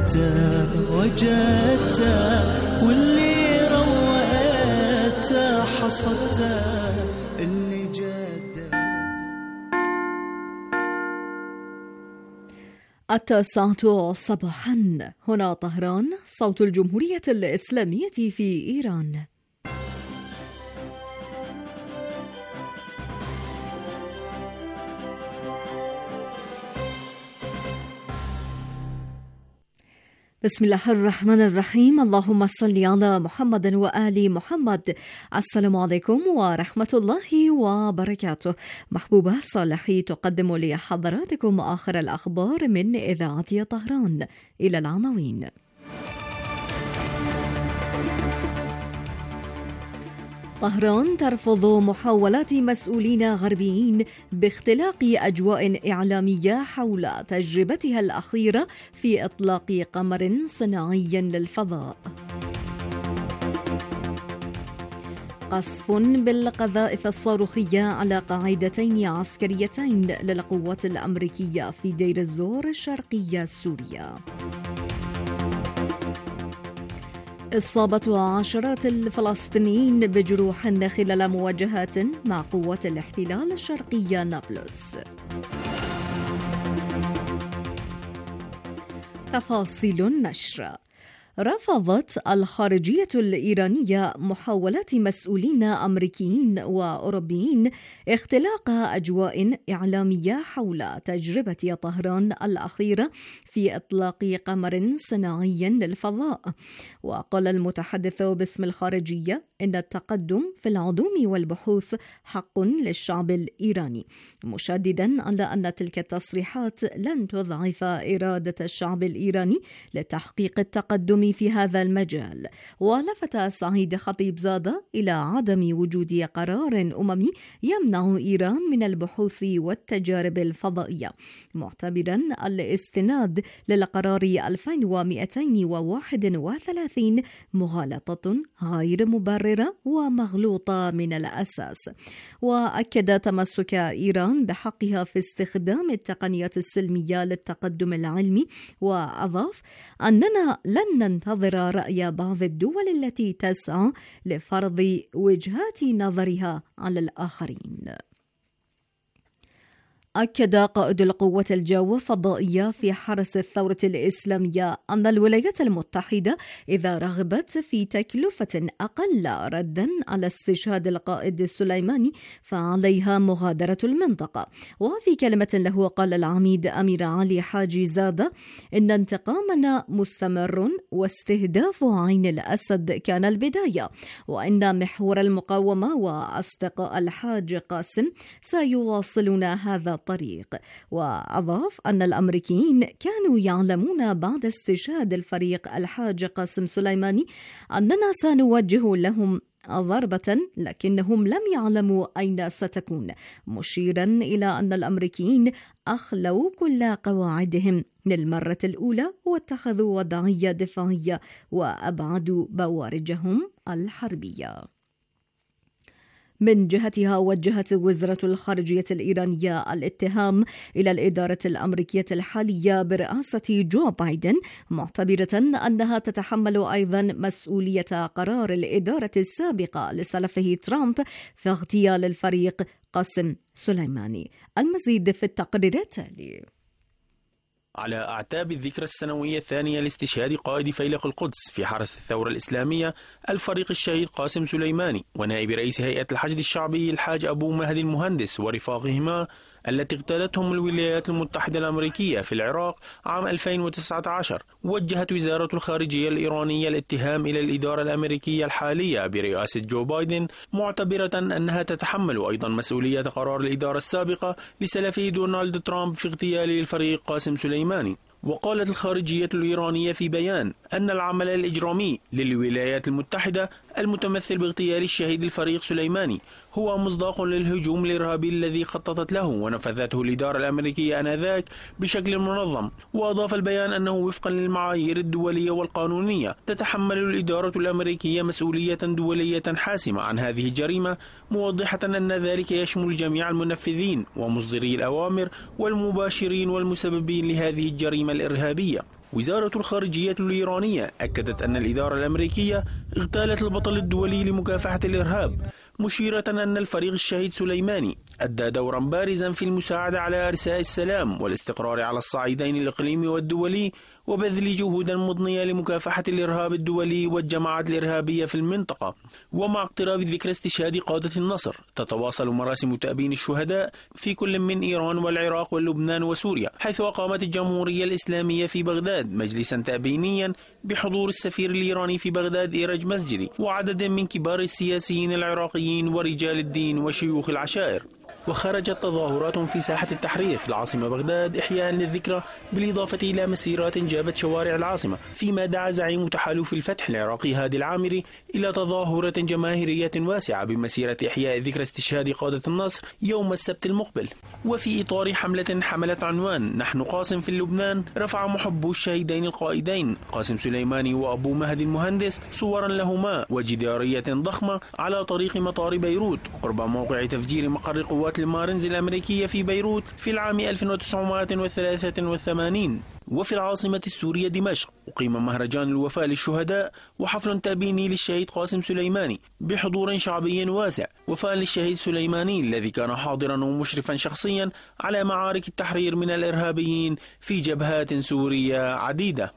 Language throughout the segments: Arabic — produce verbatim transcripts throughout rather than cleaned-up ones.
وجدته وجدته واللي رويته حصدته اللي جده. التاسعة صباحا، هنا طهران، صوت الجمهورية الإسلامية في إيران. بسم الله الرحمن الرحيم. اللهم صل على محمد وآل محمد. السلام عليكم ورحمة الله وبركاته. محبوبة صالحي تقدم لحضراتكم آخر الأخبار من إذاعة طهران. إلى العناوين. طهران ترفض محاولات مسؤولين غربيين باختلاق أجواء إعلامية حول تجربتها الأخيرة في إطلاق قمر صناعي للفضاء. قصف بالقذائف الصاروخية على قاعدتين عسكريتين للقوات الأمريكية في دير الزور الشرقية سوريا. إصابة عشرات الفلسطينيين بجروح خلال مواجهات مع قوات الاحتلال الشرقية نابلس. تفاصيل النشر. رفضت الخارجية الإيرانية محاولات مسؤولين أمريكيين وأوروبيين اختلاق أجواء إعلامية حول تجربة طهران الأخيرة في إطلاق قمر صناعي للفضاء. وقال المتحدث باسم الخارجية إن التقدم في العلوم والبحوث حق للشعب الإيراني، مشددا على أن تلك التصريحات لن تضعف إرادة الشعب الإيراني لتحقيق التقدم في هذا المجال. ولفت سعيد خطيبزادة إلى عدم وجود قرار أممي يمنع إيران من البحوث والتجارب الفضائية، معتبرا الاستناد للقرار ألفين ومئتين وواحد وثلاثين مغالطة غير مبررة ومغلوطة من الأساس. وأكد تمسك إيران بحقها في استخدام التقنيات السلمية للتقدم العلمي، وأضاف أننا لن ننتظر رأي بعض الدول التي تسعى لفرض وجهات نظرها على الآخرين. أكد قائد القوات الجو الفضائية في حرس الثورة الإسلامية أن الولايات المتحدة إذا رغبت في تكلفة أقل ردا على استشهاد القائد السليماني فعليها مغادرة المنطقة. وفي كلمة له قال العميد أمير علي حاجي زادة إن انتقامنا مستمر واستهداف عين الأسد كان البداية، وإن محور المقاومة وأصدقاء الحاج قاسم سيواصلون هذا الطريق. وأضاف أن الأمريكيين كانوا يعلمون بعد استشهاد الفريق الحاج قاسم سليماني أننا سنوجه لهم ضربة، لكنهم لم يعلموا أين ستكون، مشيرا إلى أن الأمريكيين أخلوا كل قواعدهم للمرة الأولى واتخذوا وضعية دفاعية وأبعدوا بوارجهم الحربية. من جهتها وجهت وزارة الخارجية الإيرانية الاتهام إلى الإدارة الأمريكية الحالية برئاسة جو بايدن، معتبرة أنها تتحمل أيضا مسؤولية قرار الإدارة السابقة لسلفه ترامب في اغتيال الفريق قاسم سليماني. المزيد في التقرير التالي. على أعتاب الذكرى السنوية الثانية لاستشهاد قائد فيلق القدس في حرس الثورة الإسلامية الفريق الشهيد قاسم سليماني ونائب رئيس هيئة الحشد الشعبي الحاج أبو مهدي المهندس ورفاقهما التي اغتالتهم الولايات المتحدة الأمريكية في العراق عام ألفين وتسعة عشر، وجهت وزارة الخارجية الإيرانية الاتهام إلى الإدارة الأمريكية الحالية برئاسة جو بايدن، معتبرة أنها تتحمل أيضا مسؤولية قرار الإدارة السابقة لسلفه دونالد ترامب في اغتيال الفريق قاسم سليماني. وقالت الخارجية الإيرانية في بيان أن العمل الإجرامي للولايات المتحدة المتمثل باغتيال الشهيد الفريق سليماني هو مصداق للهجوم الإرهابي الذي خططت له ونفذته الإدارة الأمريكية آنذاك بشكل منظم. وأضاف البيان أنه وفقا للمعايير الدولية والقانونية تتحمل الإدارة الأمريكية مسؤولية دولية حاسمة عن هذه الجريمة، موضحة أن ذلك يشمل جميع المنفذين ومصدري الأوامر والمباشرين والمسببين لهذه الجريمة الإرهابية. وزارة الخارجية الإيرانية أكدت أن الإدارة الأمريكية اغتالت البطل الدولي لمكافحة الإرهاب، مشيرة أن الفريق الشهيد سليماني أدى دورا بارزا في المساعدة على إرساء السلام والاستقرار على الصعيدين الإقليمي والدولي، وبذل جهود مضنية لمكافحة الإرهاب الدولي والجماعات الإرهابية في المنطقة. ومع اقتراب ذكرى استشهاد قادة النصر تتواصل مراسم تأبين الشهداء في كل من إيران والعراق ولبنان وسوريا، حيث أقامت الجمهورية الإسلامية في بغداد مجلسا تأبينيا بحضور السفير الإيراني في بغداد إيرج مسجدي وعدد من كبار السياسيين العراقيين ورجال الدين وشيوخ العشائر. وخرجت تظاهرات في ساحة التحرير في العاصمة بغداد إحياء للذكرى، بالإضافة إلى مسيرات جابت شوارع العاصمة، فيما دعا زعيم تحالف الفتح العراقي هادي العامري إلى تظاهرة جماهيرية واسعة بمسيرة إحياء ذكرى استشهاد قادة النصر يوم السبت المقبل. وفي إطار حملة حملت عنوان نحن قاسم في لبنان، رفع محبو الشهيدين القائدين قاسم سليماني وأبو مهدي المهندس صورا لهما وجدارية ضخمة على طريق مطار بيروت قرب موقع تفجير مقر قوات المارينز الأمريكية في بيروت في العام ألف وتسعمائة وثلاثة وثمانين. وفي العاصمة السورية دمشق أقيم مهرجان الوفاء للشهداء وحفل تأبيني للشهيد قاسم سليماني بحضور شعبي واسع، وفاء للشهيد سليماني الذي كان حاضرا ومشرفا شخصيا على معارك التحرير من الإرهابيين في جبهات سورية عديدة.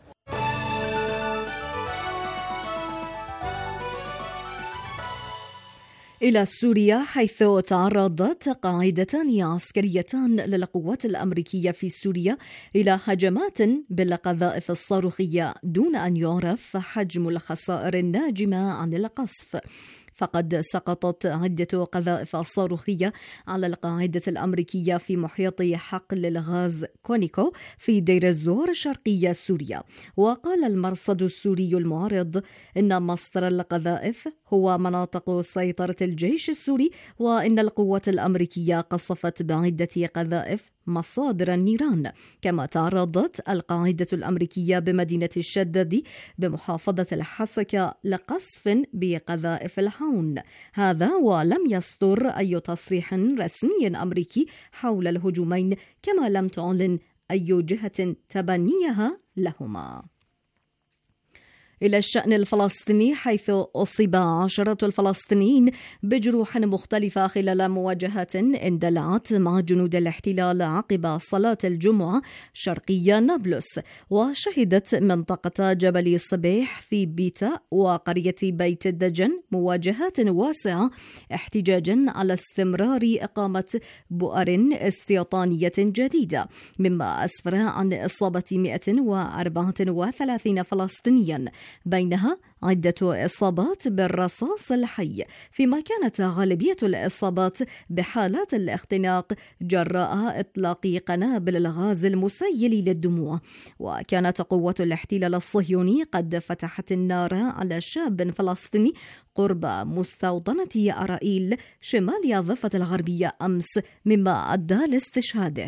إلى سوريا، حيث تعرضت قاعدتان عسكريتان للقوات الأمريكية في سوريا إلى هجمات بالقذائف الصاروخية دون أن يعرف حجم الخسائر الناجمة عن القصف. فقد سقطت عدة قذائف صاروخية على القاعدة الأمريكية في محيط حقل الغاز كونيكو في دير الزور شرقي سوريا. وقال المرصد السوري المعارض إن مصدر القذائف هو مناطق سيطرة الجيش السوري، وإن القوات الأمريكية قصفت بعدة قذائف مصادر النيران. كما تعرضت القاعدة الأمريكية بمدينة الشدادي بمحافظة الحسكة لقصف بقذائف الهاون. هذا ولم يصدر أي تصريح رسمي أمريكي حول الهجومين، كما لم تعلن أي جهة تبنيها لهما. إلى الشأن الفلسطيني، حيث أصيب عشرات الفلسطينيين بجروح مختلفة خلال مواجهات اندلعت مع جنود الاحتلال عقب صلاة الجمعة شرقي نابلس. وشهدت منطقة جبل صبيح في بيتا وقرية بيت الدجن مواجهات واسعة احتجاجا على استمرار إقامة بؤر استيطانية جديدة، مما أسفر عن إصابة مئة وأربعة وثلاثين فلسطينيا، بينها عدة إصابات بالرصاص الحي، فيما كانت غالبية الإصابات بحالات الاختناق جراء إطلاق قنابل الغاز المسيل للدموع. وكانت قوة الاحتلال الصهيوني قد فتحت النار على شاب فلسطيني قرب مستوطنة أرائيل شمال الضفة الغربية أمس، مما أدى لاستشهاده.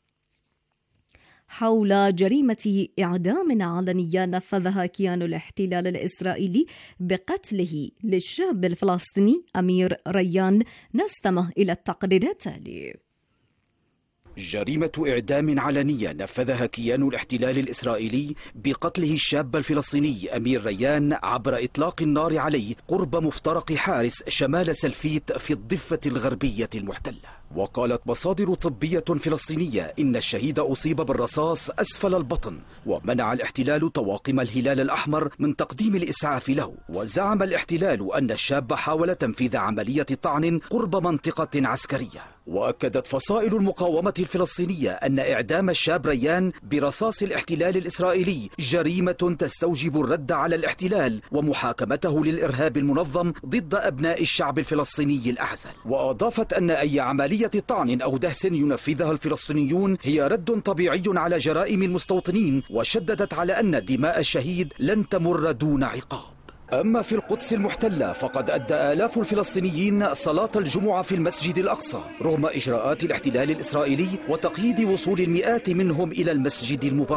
حول جريمة إعدام علنية نفذها كيان الاحتلال الإسرائيلي بقتله للشاب الفلسطيني أمير ريان، نستمع إلى التقرير التالي. جريمة إعدام علنية نفذها كيان الاحتلال الإسرائيلي بقتله الشاب الفلسطيني أمير ريان عبر إطلاق النار عليه قرب مفترق حارس شمال سلفيت في الضفة الغربية المحتلة. وقالت مصادر طبية فلسطينية إن الشهيد أصيب بالرصاص أسفل البطن، ومنع الاحتلال طواقم الهلال الأحمر من تقديم الإسعاف له. وزعم الاحتلال أن الشاب حاول تنفيذ عملية طعن قرب منطقة عسكرية. وأكدت فصائل المقاومة الفلسطينية أن إعدام الشاب ريان برصاص الاحتلال الإسرائيلي جريمة تستوجب الرد على الاحتلال ومحاكمته للإرهاب المنظم ضد أبناء الشعب الفلسطيني الأعزل. وأضافت أن أي عملية طعن أو دهس ينفذها الفلسطينيون هي رد طبيعي على جرائم المستوطنين، وشددت على أن دماء الشهيد لن تمر دون عقاب. أما في القدس المحتلة فقد أدى آلاف الفلسطينيين صلاة الجمعة في المسجد الأقصى رغم إجراءات الاحتلال الإسرائيلي وتقييد وصول المئات منهم إلى المسجد المبارك.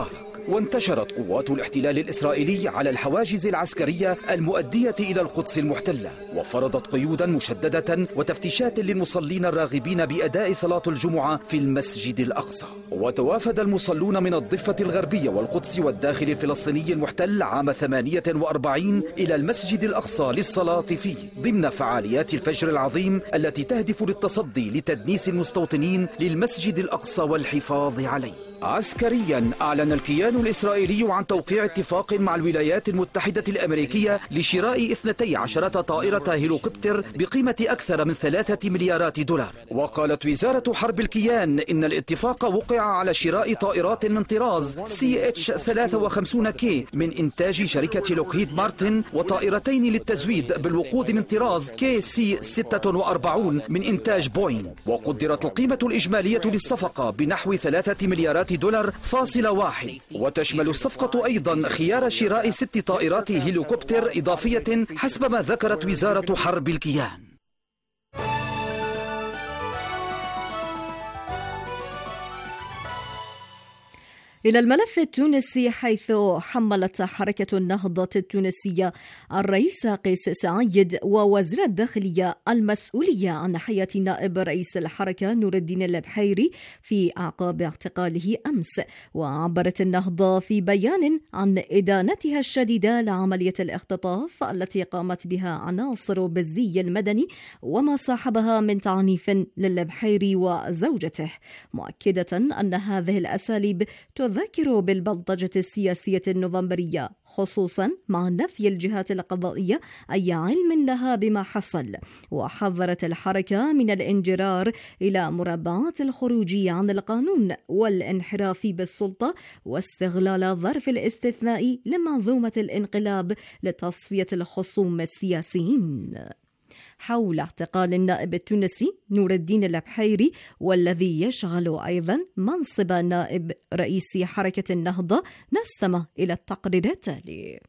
وانتشرت قوات الاحتلال الإسرائيلي على الحواجز العسكرية المؤدية إلى القدس المحتلة، وفرضت قيودا مشددة وتفتيشات للمصلين الراغبين بأداء صلاة الجمعة في المسجد الأقصى. وتوافد المصلون من الضفة الغربية والقدس والداخل الفلسطيني المحتل عام ثمانية وأربعين إلى المسجد الأقصى للصلاة فيه ضمن فعاليات الفجر العظيم التي تهدف للتصدي لتدنيس المستوطنين للمسجد الأقصى والحفاظ عليه. عسكريا أعلن الكيان الإسرائيلي عن توقيع اتفاق مع الولايات المتحدة الأمريكية لشراء اثنتي عشرة طائرة هيليكوبتر بقيمة أكثر من ثلاثة مليارات دولار. وقالت وزارة حرب الكيان إن الاتفاق وقع على شراء طائرات من طراز سي اتش ثلاثة وخمسين كي من إنتاج شركة لوكهيد مارتن، وطائرتين للتزويد بالوقود من طراز كي سي ستة وأربعين من إنتاج بوينغ. وقدرت القيمة الإجمالية للصفقة بنحو ثلاثة مليارات دولار فاصل واحد. وتشمل الصفقة أيضا خيار شراء ست طائرات هليكوبتر إضافية حسب ما ذكرت وزارة حرب الكيان. إلى الملف التونسي، حيث حملت حركة النهضة التونسية الرئيس قيس سعيد ووزير الداخلية المسؤولية عن حياة نائب رئيس الحركة نور الدين البحيري في أعقاب اعتقاله أمس. وعبرت النهضة في بيان عن إدانتها الشديدة لعملية الاختطاف التي قامت بها عناصر بالزي المدني وما صاحبها من تعنيف للبحيري وزوجته، مؤكدة أن هذه الأساليب تذكر بالبلطجة السياسية النوفمبرية، خصوصا مع نفي الجهات القضائية أي علم لها بما حصل. وحذرت الحركة من الانجرار إلى مربعات الخروج عن القانون والانحراف بالسلطة واستغلال الظرف الاستثنائي لمنظومة الانقلاب لتصفية الخصوم السياسيين. حول اعتقال النائب التونسي نور الدين البحيري والذي يشغل أيضا منصب نائب رئيس حركة النهضة، نستمع إلى التقرير التالي.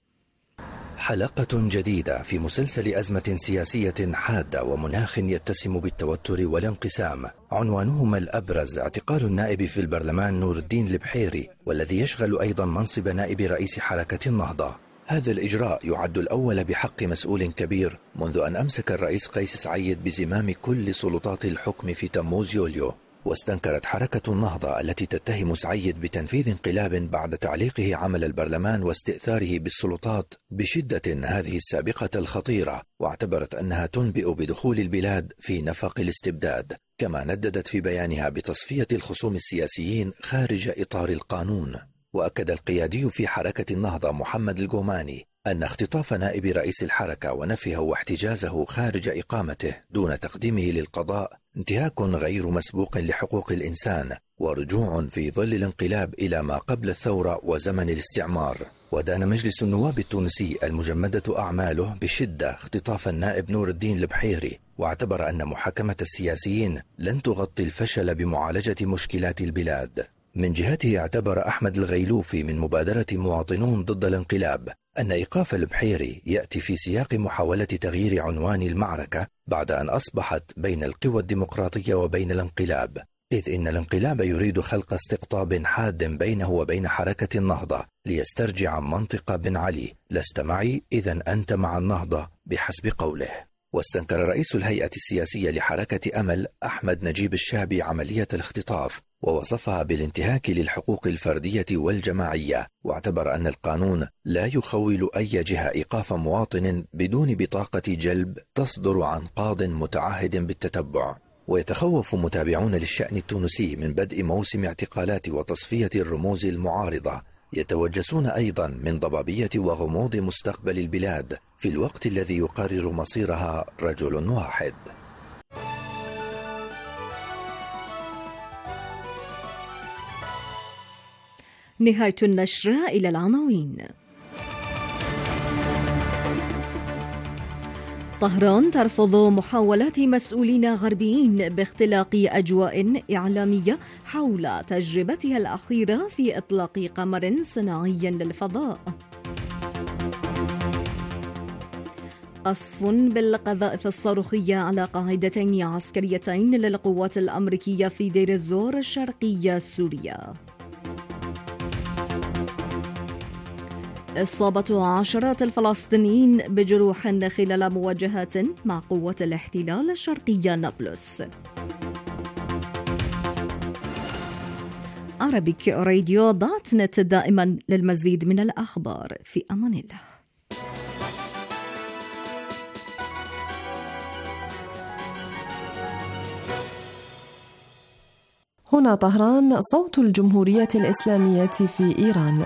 حلقة جديدة في مسلسل أزمة سياسية حادة ومناخ يتسم بالتوتر والانقسام، عنوانهما الأبرز اعتقال النائب في البرلمان نور الدين البحيري والذي يشغل أيضا منصب نائب رئيس حركة النهضة. هذا الإجراء يعد الأول بحق مسؤول كبير منذ أن أمسك الرئيس قيس سعيد بزمام كل سلطات الحكم في تموز يوليو. واستنكرت حركة النهضة التي تتهم سعيد بتنفيذ انقلاب بعد تعليقه عمل البرلمان واستئثاره بالسلطات بشدة هذه السابقة الخطيرة، واعتبرت أنها تنبئ بدخول البلاد في نفق الاستبداد. كما نددت في بيانها بتصفية الخصوم السياسيين خارج إطار القانون. وأكد القيادي في حركة النهضة محمد الجوماني أن اختطاف نائب رئيس الحركة ونفيه واحتجازه خارج إقامته دون تقديمه للقضاء انتهاك غير مسبوق لحقوق الإنسان ورجوع في ظل الانقلاب إلى ما قبل الثورة وزمن الاستعمار. ودان مجلس النواب التونسي المجمدة أعماله بشدة اختطاف النائب نور الدين البحيري، واعتبر أن محاكمة السياسيين لن تغطي الفشل بمعالجة مشكلات البلاد. من جهته اعتبر أحمد الغيلوفي من مبادرة مواطنون ضد الانقلاب أن إيقاف البحيري يأتي في سياق محاولة تغيير عنوان المعركة بعد أن أصبحت بين القوى الديمقراطية وبين الانقلاب، إذ إن الانقلاب يريد خلق استقطاب حاد بينه وبين حركة النهضة ليسترجع منطق بن علي: لست معي إذن أنت مع النهضة بحسب قوله. واستنكر رئيس الهيئة السياسية لحركة أمل أحمد نجيب الشابي عملية الاختطاف ووصفها بالانتهاك للحقوق الفردية والجماعية، واعتبر أن القانون لا يخول أي جهة إيقاف مواطن بدون بطاقة جلب تصدر عن قاض متعهد بالتتبع. ويتخوف متابعون للشأن التونسي من بدء موسم اعتقالات وتصفية الرموز المعارضة، يتوجسون أيضا من ضبابية وغموض مستقبل البلاد في الوقت الذي يقرر مصيرها رجل واحد. نهاية النشر. إلى العناوين. طهران ترفض محاولات مسؤولين غربيين باختلاق أجواء إعلامية حول تجربتها الأخيرة في إطلاق قمر صناعي للفضاء. قصف بالقذائف الصاروخية على قاعدتين عسكريتين للقوات الأمريكية في دير الزور الشرقية سوريا. إصابة عشرات الفلسطينيين بجروح خلال مواجهات مع قوة الاحتلال الشرقية نابلس. عربيك راديو دوت نت دائما للمزيد من الأخبار. في أمان الله. هنا طهران، صوت الجمهورية الإسلامية في إيران.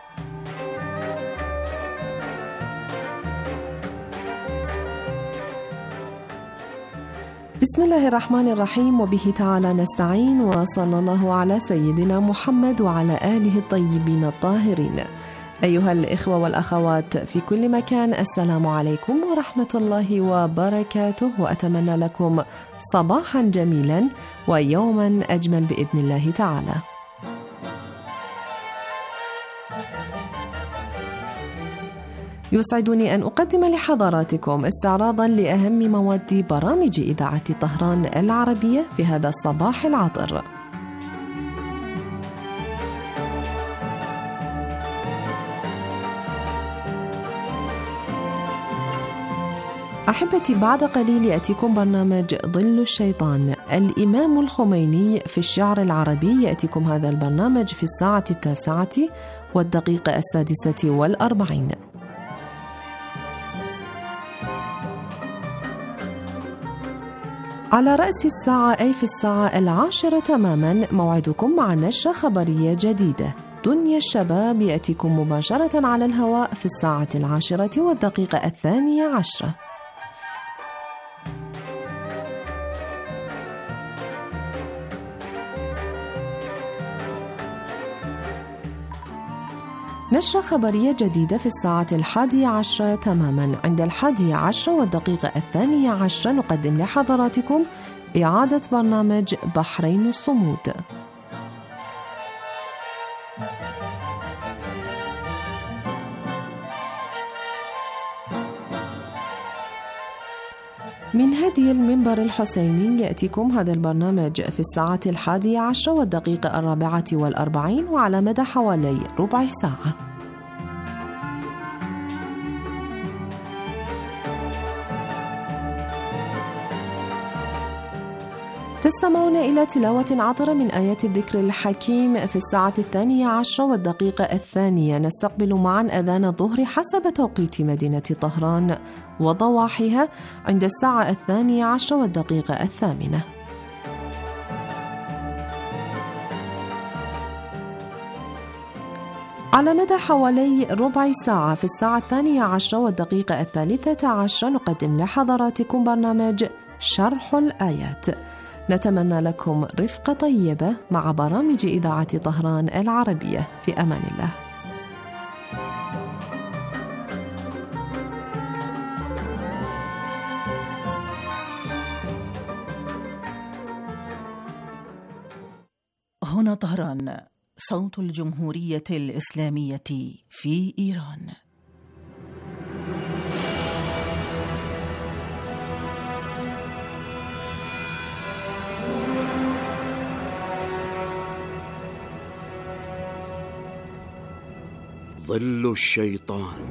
بسم الله الرحمن الرحيم، وبه تعالى نستعين، وصلى الله على سيدنا محمد وعلى آله الطيبين الطاهرين. أيها الإخوة والأخوات في كل مكان، السلام عليكم ورحمة الله وبركاته، وأتمنى لكم صباحا جميلا ويوما أجمل بإذن الله تعالى. يسعدني أن أقدم لحضراتكم استعراضا لأهم مواد برامج إذاعة طهران العربية في هذا الصباح العطر. أحبتي، بعد قليل يأتيكم برنامج ظل الشيطان. الإمام الخميني في الشعر العربي. يأتيكم هذا البرنامج في الساعة التاسعة والدقيقة السادسة والأربعين. على رأس الساعة، أي في الساعة العاشرة تماما، موعدكم مع نشرة خبرية جديدة. دنيا الشباب يأتيكم مباشرة على الهواء في الساعة العاشرة والدقيقة الثانية عشرة. نشرة خبرية جديدة في الساعة الحادية عشرة تماما. عند الحادية عشرة والدقيقة الثانية عشرة نقدم لحضراتكم إعادة برنامج بحرين الصمود. من هدي المنبر الحسيني يأتيكم هذا البرنامج في الساعة الحادية عشرة والدقيقة الرابعة والأربعين، وعلى مدى حوالي ربع ساعة. تستمعون إلى تلاوة عطرة من آيات الذكر الحكيم في الساعة الثانية عشرة والدقيقة الثانية. نستقبل معا أذان الظهر حسب توقيت مدينة طهران وضواحيها عند الساعة الثانية عشرة والدقيقة الثامنة. على مدى حوالي ربع ساعة في الساعة الثانية عشرة والدقيقة الثالثة عشرة نقدم لحضراتكم برنامج شرح الآيات. نتمنى لكم رفقة طيبة مع برامج إذاعة طهران العربية. في أمان الله. هنا طهران، صوت الجمهورية الإسلامية في إيران. ظل الشيطان.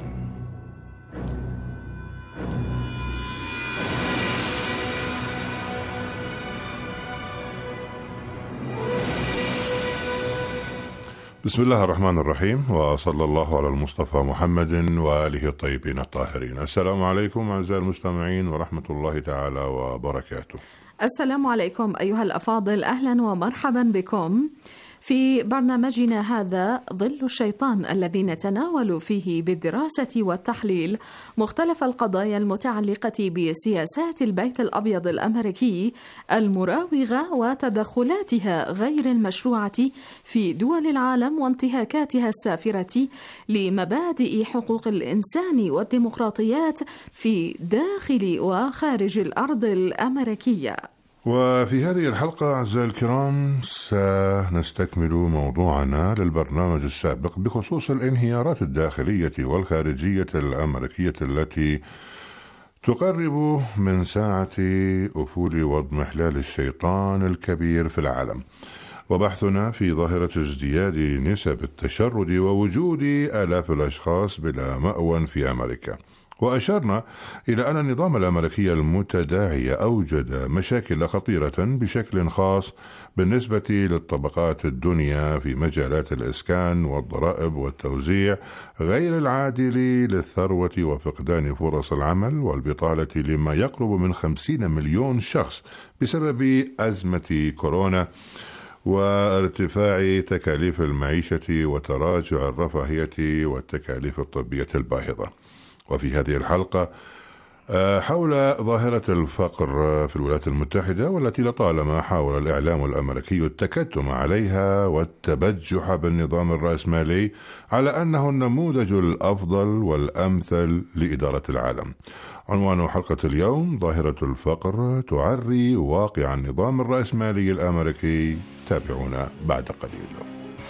بسم الله الرحمن الرحيم، وصلى الله على المصطفى محمد وآله الطيبين الطاهرين. السلام عليكم أعزائي المستمعين ورحمة الله تعالى وبركاته. السلام عليكم أيها الأفاضل، أهلا ومرحبا بكم في برنامجنا هذا ظل الشيطان، الذي نتناول فيه بالدراسة والتحليل مختلف القضايا المتعلقة بسياسات البيت الأبيض الأمريكي المراوغة وتدخلاتها غير المشروعة في دول العالم وانتهاكاتها السافرة لمبادئ حقوق الإنسان والديمقراطيات في داخل وخارج الأرض الأمريكية. وفي هذه الحلقة أعزائي الكرام سنستكمل موضوعنا للبرنامج السابق بخصوص الانهيارات الداخلية والخارجية الأمريكية التي تقرب من ساعة أفول واضمحلال الشيطان الكبير في العالم. وبحثنا في ظاهرة ازدياد نسب التشرد ووجود آلاف الأشخاص بلا مأوى في أمريكا. وأشرنا إلى أن النظام الأمريكي المتداعي أوجد مشاكل خطيرة بشكل خاص بالنسبة للطبقات الدنيا في مجالات الإسكان والضرائب والتوزيع غير العادل للثروة وفقدان فرص العمل والبطالة لما يقرب من خمسين مليون شخص بسبب أزمة كورونا وارتفاع تكاليف المعيشة وتراجع الرفاهية والتكاليف الطبية الباهظة. وفي هذه الحلقة حول ظاهرة الفقر في الولايات المتحدة، والتي لطالما حاول الإعلام الأمريكي التكتم عليها والتبجح بالنظام الرأسمالي على أنه النموذج الأفضل والأمثل لإدارة العالم. عنوان حلقة اليوم: ظاهرة الفقر تعري واقع النظام الرأسمالي الأمريكي. تابعونا بعد قليل.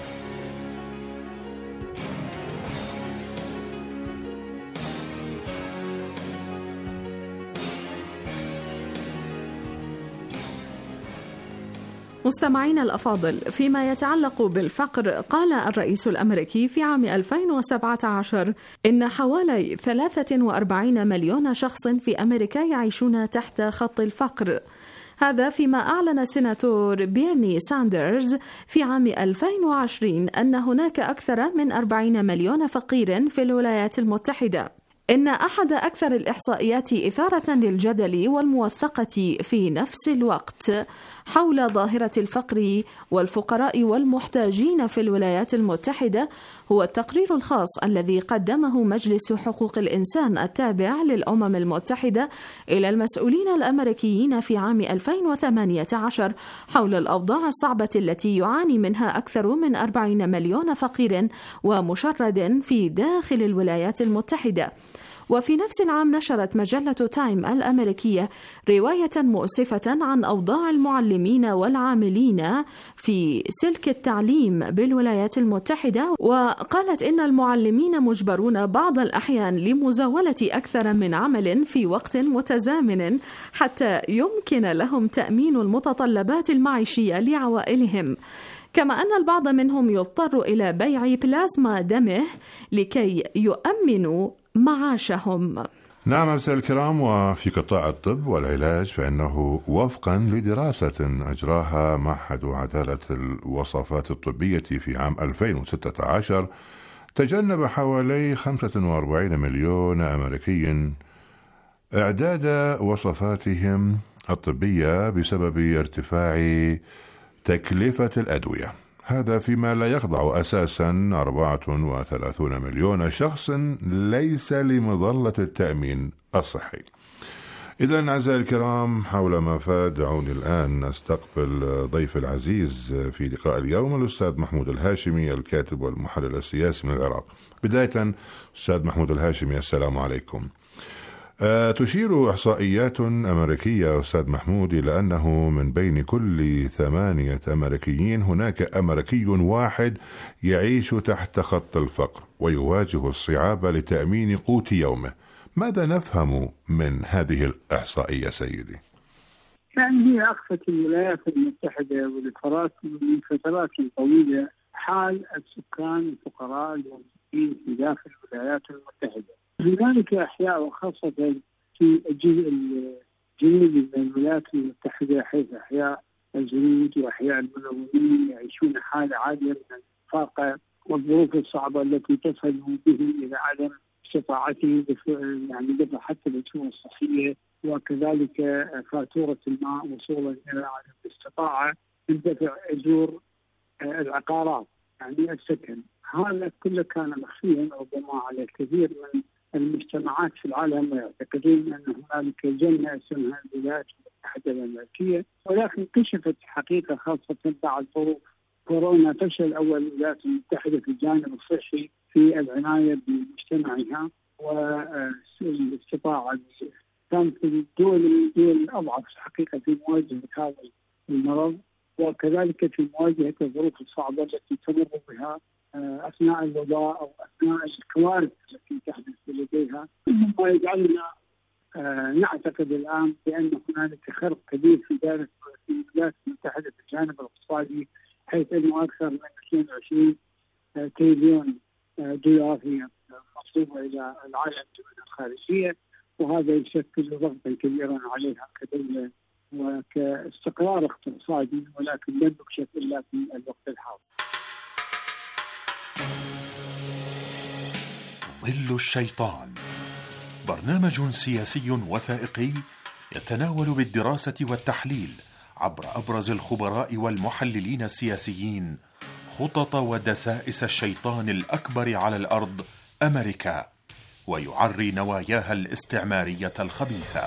مستمعينا الأفاضل، فيما يتعلق بالفقر، قال الرئيس الأمريكي في عام ألفين وسبعة عشر إن حوالي ثلاثة وأربعين مليون شخص في أمريكا يعيشون تحت خط الفقر. هذا فيما أعلن سيناتور بيرني ساندرز في عام ألفين وعشرين أن هناك أكثر من أربعين مليون فقير في الولايات المتحدة. إن أحد أكثر الإحصائيات إثارة للجدل والموثقة في نفس الوقت حول ظاهرة الفقر والفقراء والمحتاجين في الولايات المتحدة هو التقرير الخاص الذي قدمه مجلس حقوق الإنسان التابع للأمم المتحدة إلى المسؤولين الأمريكيين في عام ألفين وثمانية عشر حول الأوضاع الصعبة التي يعاني منها أكثر من أربعين مليون فقير ومشرد في داخل الولايات المتحدة. وفي نفس العام نشرت مجلة تايم الأمريكية رواية مؤسفة عن أوضاع المعلمين والعاملين في سلك التعليم بالولايات المتحدة، وقالت إن المعلمين مجبرون بعض الأحيان لمزاولة أكثر من عمل في وقت متزامن حتى يمكن لهم تأمين المتطلبات المعيشية لعوائلهم، كما أن البعض منهم يضطر إلى بيع بلازما دمه لكي يؤمنوا معاشهم. نعم أعزائي الكرام، وفي قطاع الطب والعلاج فإنه وفقا لدراسة أجراها معهد عدالة الوصفات الطبية في عام ألفين وستة عشر تجنب حوالي خمسة وأربعين مليون أمريكي إعداد وصفاتهم الطبية بسبب ارتفاع تكلفة الأدوية. هذا فيما لا يخضع أساسا أربعة وثلاثين مليون شخص ليس لمظلة التأمين الصحي. إذن أعزائي الكرام، حول ما فات دعوني الآن نستقبل ضيف العزيز في لقاء اليوم الأستاذ محمود الهاشمي، الكاتب والمحلل السياسي من العراق. بداية أستاذ محمود الهاشمي، السلام عليكم. أه تشير إحصائيات أمريكية أستاذ محمود إلى أنه من بين كل ثمانية أمريكيين هناك أمريكي واحد يعيش تحت خط الفقر ويواجه الصعاب لتأمين قوت يومه. ماذا نفهم من هذه الإحصائية سيدي؟ يعني هي أخفت الولايات المتحدة والفترات من فترات طويلة حال السكان الفقراء الموجودين في داخل الولايات المتحدة. هنالك أحياء وخاصة في الجزء الجنوبي من الولايات المتحدة، حيث أحياء الجنود وأحياء المنومين يعيشون حالة عالية من الفاقة والظروف الصعبة التي تصل بهم إلى عدم استطاعتهم يعني دفع حتى الأجور الصحية، وكذلك فاتورة الماء وصولا إلى عدم الاستطاعة من دفع أجور العقارات يعني السكن. هذا كله كان مخفيا ربما على الكثير من المجتمعات في العالم، ويعتقدون أن هنالك جنة اسمها الولايات المتحدة الأمريكية، ولكن كشفت حقيقة خاصة بعد ظروف كورونا فشل أول الولايات المتحدة في الجانب الصحي في العناية بمجتمعها والاستطاعة. كانت الدول الدول الأضعف حقيقة في مواجهة هذا المرض، وكذلك في مواجهة الظروف الصعبة التي تمر بها أثناء الوباء أو أثناء الكوارث التي تحدث لديها، مما يجعلنا نعتقد الآن بأن هنالك خرق كبير في دائرة الولايات المتحدة في الجانب الاقتصادي، حيث أنه أكثر من اثنين وعشرين تريليون دولار هي مطلوبة إلى العالم من الخارجية، وهذا يشكل ضغطا كبيرا عليها كدولة وكاستقرار اقتصادي، ولكن لم يكشف إلا في الوقت الحاضر. ظل الشيطان، برنامج سياسي وثائقي يتناول بالدراسة والتحليل عبر أبرز الخبراء والمحللين السياسيين خطط ودسائس الشيطان الأكبر على الأرض أمريكا، ويعري نواياها الاستعمارية الخبيثة.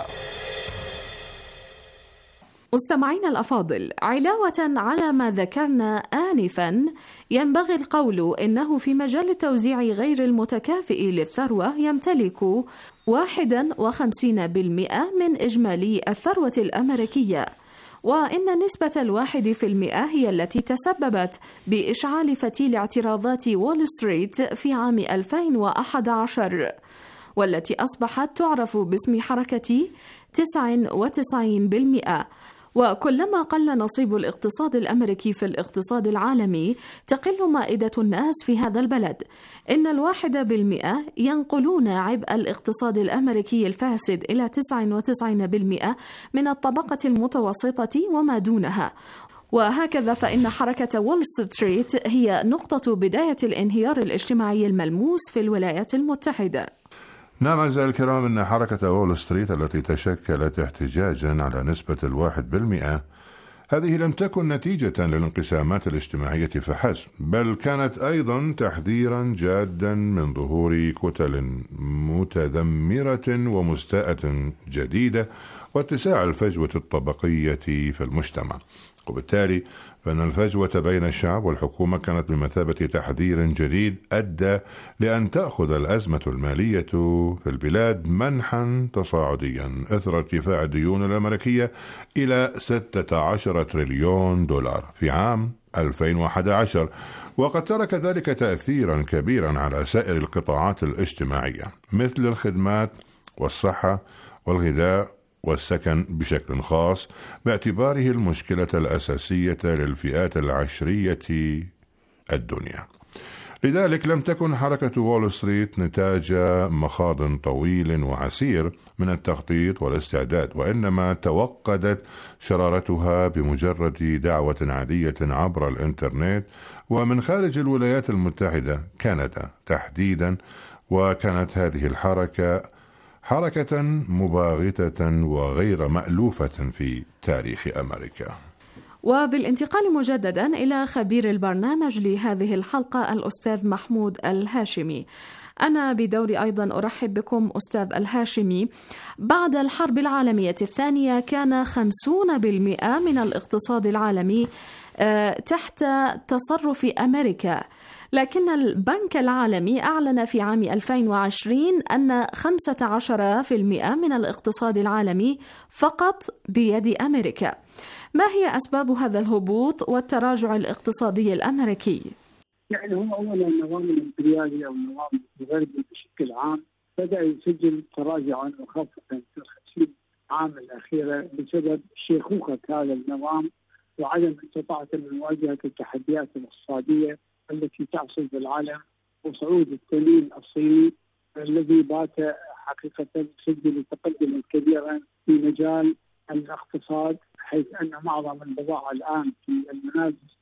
مستمعينا الأفاضل، علاوة على ما ذكرنا آنفا، ينبغي القول إنه في مجال التوزيع غير المتكافئ للثروة يمتلك واحد وخمسين بالمئة من إجمالي الثروة الأمريكية، وإن نسبة الواحد في المئة هي التي تسببت بإشعال فتيل اعتراضات وول ستريت في عام ألفين وأحد عشر، والتي أصبحت تعرف باسم حركة تسعة وتسعين بالمئة. وكلما قل نصيب الاقتصاد الأمريكي في الاقتصاد العالمي تقل مائدة الناس في هذا البلد. إن الواحد بالمئة ينقلون عبء الاقتصاد الأمريكي الفاسد إلى تسعة وتسعين بالمئة من الطبقة المتوسطة وما دونها. وهكذا فإن حركة وول ستريت هي نقطة بداية الانهيار الاجتماعي الملموس في الولايات المتحدة. نعم أعزائي الكرام، أن حركة وول ستريت التي تشكلت احتجاجا على نسبة الواحد بالمئة هذه لم تكن نتيجة للانقسامات الاجتماعية فحسب، بل كانت أيضا تحذيرا جادا من ظهور كتل متذمرة ومستاءة جديدة واتساع الفجوة الطبقية في المجتمع. وبالتالي فإن الفجوة بين الشعب والحكومة كانت بمثابة تحذير جديد أدى لأن تأخذ الأزمة المالية في البلاد منحا تصاعديا إثر ارتفاع الديون الأمريكية إلى ستة عشر تريليون دولار في عام ألفين وأحد عشر، وقد ترك ذلك تأثيرا كبيرا على سائر القطاعات الاجتماعية مثل الخدمات والصحة والغذاء والسكن بشكل خاص، باعتباره المشكلة الأساسية للفئات العشرية الدنيا. لذلك لم تكن حركة وول ستريت نتاج مخاض طويل وعسير من التخطيط والاستعداد، وإنما توقدت شرارتها بمجرد دعوة عادية عبر الإنترنت ومن خارج الولايات المتحدة، كندا تحديدا. وكانت هذه الحركة حركة مباغتة وغير مألوفة في تاريخ أمريكا. وبالانتقال مجددا إلى خبير البرنامج لهذه الحلقة الأستاذ محمود الهاشمي. أنا بدوري أيضا أرحب بكم أستاذ الهاشمي. بعد الحرب العالمية الثانية كان خمسين بالمئة من الاقتصاد العالمي تحت تصرف أمريكا، لكن البنك العالمي أعلن في عام ألفين وعشرين أن خمسة عشر بالمئة من الاقتصاد العالمي فقط بيد أمريكا. ما هي أسباب هذا الهبوط والتراجع الاقتصادي الأمريكي؟ يعني هو أولا النظام الإمبريالي أو النظام الغربي بشكل عام بدأ يسجل تراجعا، وخاصة في الخمسين عام الأخيرة بسبب شيخوخة هذا النظام وعدم استطاعته من مواجهة التحديات الاقتصادية التي تحصل في العالم، وصعود التنين الصيني الذي بات حقيقة يسجل تقدما كبيرا في مجال الاقتصاد، حيث أن معظم البضائع الآن في المنازل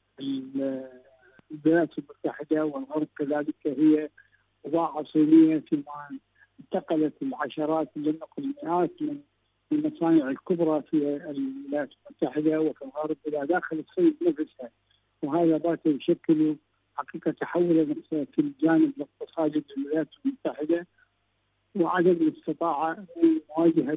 الولايات المتحدة والغرب كذلك هي بضاعة صينية، فيما انتقلت العشرات لم يقل المئات من المصانع الكبرى في الولايات المتحدة وفي الغرب إلى داخل الصين نفسها، وهذا بات يشكل حقيقة تحولا في الجانب الاقتصادي للولايات المتحدة وعدم الاستطاعة من مواجهة